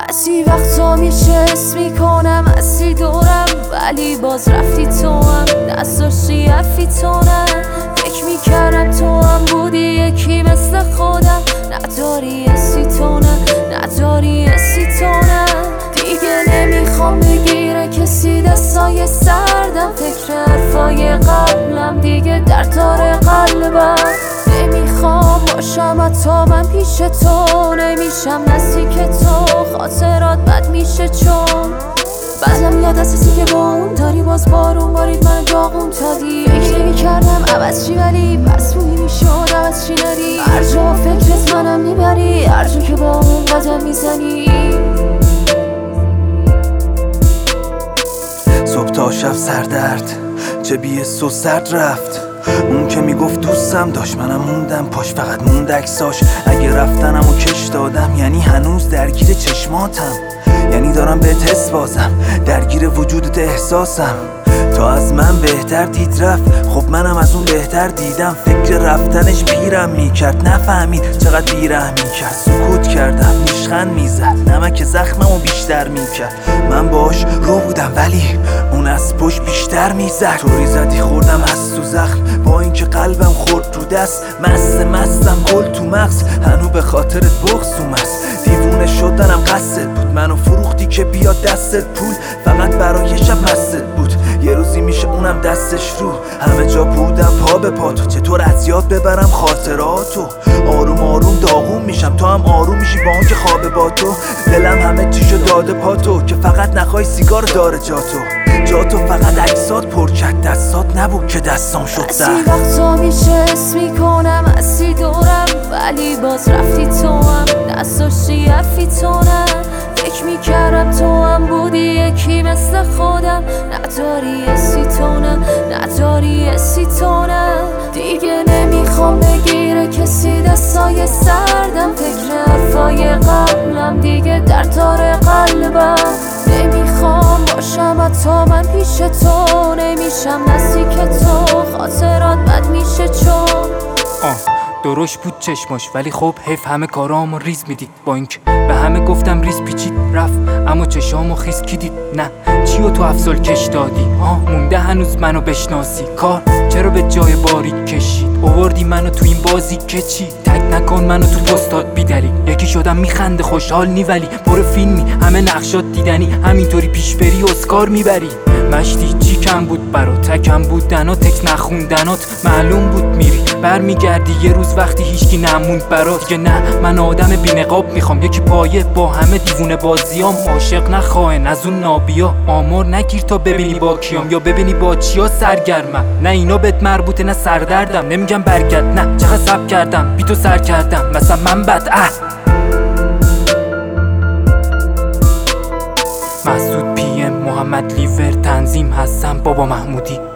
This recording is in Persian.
بعضی وقتا میشه اسم میکنم اصلی دورم، ولی باز رفتی تو هم نذاشتی حرفی تو نه. فکر میکردم تو هم بودی یکی مثل خودم، نداری اسی تو نه، نداری اسی تو نه. دیگه نمیخوام بگیره کسی دستای سردم، فکر حرفای قبلم دیگه در تار قلبم. نمیخوام باشم حتی من پیش تو، نمیشم نزدیک تو، خاطرات بد میشه چون بعضم یاد هستی که با اون داری باز بارون بارید من داغون تادی. فکر نمیکردم عوض چی ولی بس موی میشد عوض چی نری، هر جا فکرت منم میبری، هر جا که با اون قدم میزنی. صبح تا شب سردرد چه بیست و سرد رفت، اون که میگفت دوستم داشت منم موندم پاش، فقط موند عکساش. اگه رفتنم و کش دادم یعنی هنوز درگیر چشماتم، یعنی دارم بهت حس بازم، درگیر وجودت احساسم. تا از من بهتر دید رفت، خب منم از اون بهتر دیدم. فکر رفتنش پیرم میکرد، نفهمید چقدر بیرحمی کرد. سکوت کردم نیشخند میزد، نمک زخممو بیشتر میکرد. من باش رو بودم ولی اون از پشت بیشتر میزد. طوری زدی خوردم از تو زخم، با اینکه قلبم خورد رو دست. مستم گل تو مغز، هنو به خاطرت بغضوم است. دیوونه شدنم قصد بود، منو فروختی که بیاد دستت پول، فقط برای شب مستت بود. یه روزی میشه اونم دستش رو، همه جا بودم پا به پاتو. چطور از یاد ببرم خاطراتو، آروم آروم داغون میشم، تو هم آروم میشی با اون که خوابه با تو. دلم همه چیشو داده پاتو، که فقط نخوای سیگار داره جاتو فقط عکسات پر کرد، دستات نبود که دستام شد زهر. بعضی وقتا میشه اسم میکنم اصلی دورم، ولی باز رفتی تو هم نذاشتی حرفی تو نه. فکر میکردم تو هم بودی یکی مثل خودم، نداری اسی تو نه، نداری اسی تو نه. دیگه نمیخوام بگیره کسی دستای سردم، فکر حرفای قبلم دیگه در تار قلبم. نمیخوام باشم حتی من پیش تو، نمیشم نزدیک تو، خاطرات بد میشه چون درشت بود چشماش، ولی خب حیف همه کارامو ریز میدید. با اینکه به همه گفتم ریز پیچید رفت، اما چشامو خیس کی دید؟ نه چیو تو افضل کش دادی؟ مونده هنوز منو بشناسی؟ کار چرا به جای باریک کشید؟ آوردی منو تو این بازی که چی؟ تک نکن منو تو پستات بیدلی. یکی شدم میخنده خوشحال نی، ولی برو فیلمی همه نقشات دیدنی، همینطوری پیش بری اسکار میبری. مشتی چی کم بود برات؟ تکم بودن تکس نخوندنات معلوم بود میری برمیگردی یه روز وقتی هیچکی نموند برات. دیگه نه من آدم بی‌نقاب میخوام، یکی پایه با همه دیوونه بازیام. عاشق نخواهن از اون نابیا، آمار نگیر تا ببینی با کیام یا ببینی با چیا سرگرمم. نه اینا بهت مربوطه نه سردردم، نمیگم برگرد نه چقدر صبر کردم بی تو سر کردم مثلا من بد مسعود PM محمد لیور تنظیم حسن بابا محمودی.